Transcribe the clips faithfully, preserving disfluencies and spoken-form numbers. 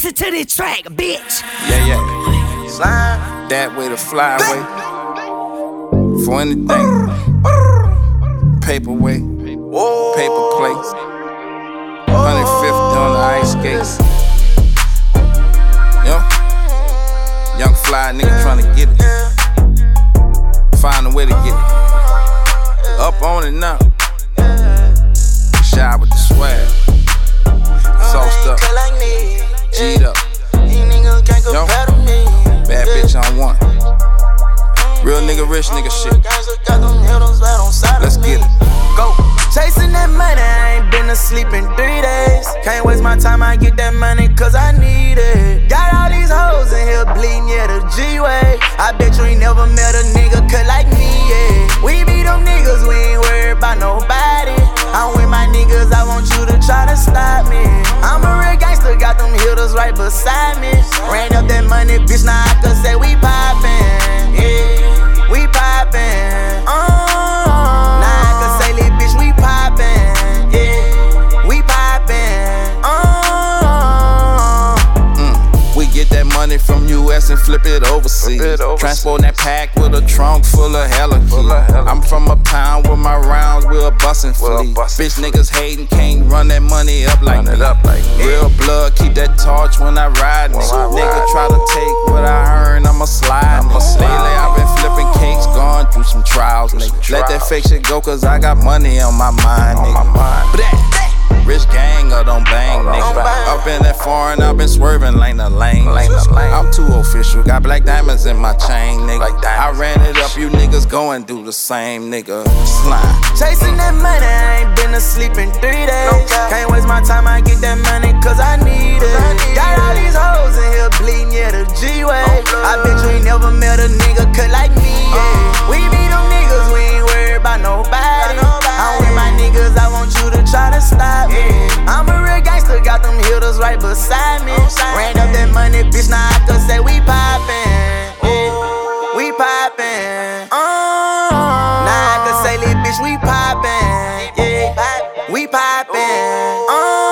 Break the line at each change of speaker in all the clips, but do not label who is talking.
listen to this track, bitch.
Yeah, yeah. Slime. That way to fly away. For anything. Paperweight. Paper plates. one fifty on the ice skates. Yo. Young fly nigga tryna get it. Find a way to get it. Up on it now. Shy with the swag. Sauced up. G'd up. Yo. Bad bitch on one. Real nigga, rich nigga shit. Let's get it.
Go. Chasing that money, I ain't been asleep in three days. Can't waste my time, I get that money cause I need it. Got all these hoes in here bleeding, yeah, the G-way. I bet you ain't never met a nigga cut like me, yeah. We be them niggas, we ain't worried about nobody. I'm with my niggas, I want you to try to stop me. I'm a real gangster, got them hitters right beside me. Ran up that money, bitch, now I can say we poppin', yeah. We poppin', uh, now I can say, little bitch, we poppin', yeah. We poppin', uh.
Mm. We get that money from U S and flip it overseas. Flip it overseas. Transporting that pack with a trunk full of hella keys. I'm from uptown with my rounds, we're bustin' fleet. Bitch niggas hatin', can't run that money up like me. Up like real blood, keep that torch when I ride. Nigga, nigga try to take what I earn, I'ma slide. Lately I've been flipping cakes, going through some trials. Nigga. Let that fake shit go, cause I got money on my mind, nigga. Rich gang or don't bang, nigga. Up in that foreign, I've been swerving like the lane. I'm too official, got black diamonds in my chain, nigga. I ran it up, you niggas go and do the same, nigga. Slime.
Chasing that money, I ain't been asleep in three days. Can't waste my time, I get that money cause I need it. Got all these hoes in here bleeding, yeah, the G-way. I bet you ain't never met a nigga cut like me, yeah. We be them niggas, we ain't worried about nobody. I'm with my niggas, I want you to try to stop me. I'm a real gangster, got them hitters right beside me. Ran up that money, bitch, now I can say we poppin', yeah. We poppin', uh. Now I can say, little bitch, we poppin', yeah. We poppin',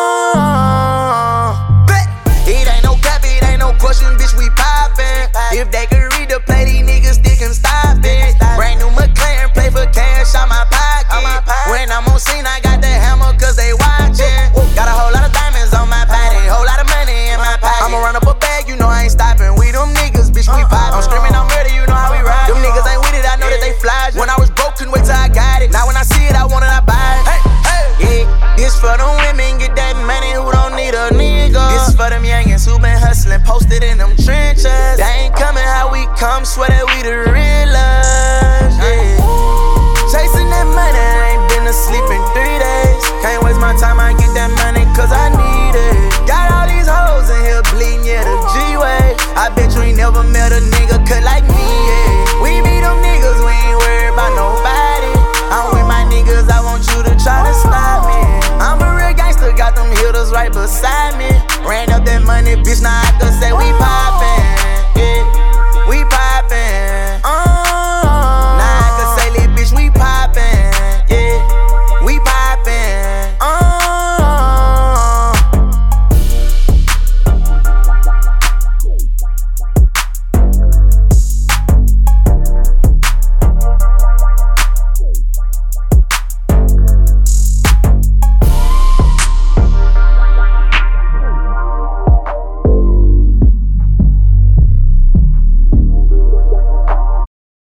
uh. It ain't no cap, it ain't no question, bitch, we poppin'. If they could read the play, these niggas still can stop it. Brand new McLaren, play for cash out my pocket. When I'm on scene, I got that hammer cause they watchin'. Got a whole lot of diamonds on my body, whole lot of money in my pocket. I'ma run up a bag, you know I ain't stoppin'. We them niggas, bitch, we poppin'. I'm screamin', I'm ready, you know how we ride. Them niggas ain't with it, I know that they fly. When I was broke, couldn't wait till I got it. Now when I see it, I want it, I buy it. Hey, hey. Yeah, this for them women, get that money who don't need a nigga. This for them youngins who been hustlin', posted in them trenches. They ain't comin' how we come, swear that we the realest, yeah. Chasing that money, I ain't been asleep in three days. Can't waste my time, I get that money cause I need it. Got all these hoes in here bleeding, yeah, the G-way. I bet you ain't never met a nigga cut like me, yeah. We be them niggas, we ain't worried about nobody. I'm with my niggas, I want you to try to stop me. I'm a real gangster, got them hitters right beside me. Ran up that money, bitch, now I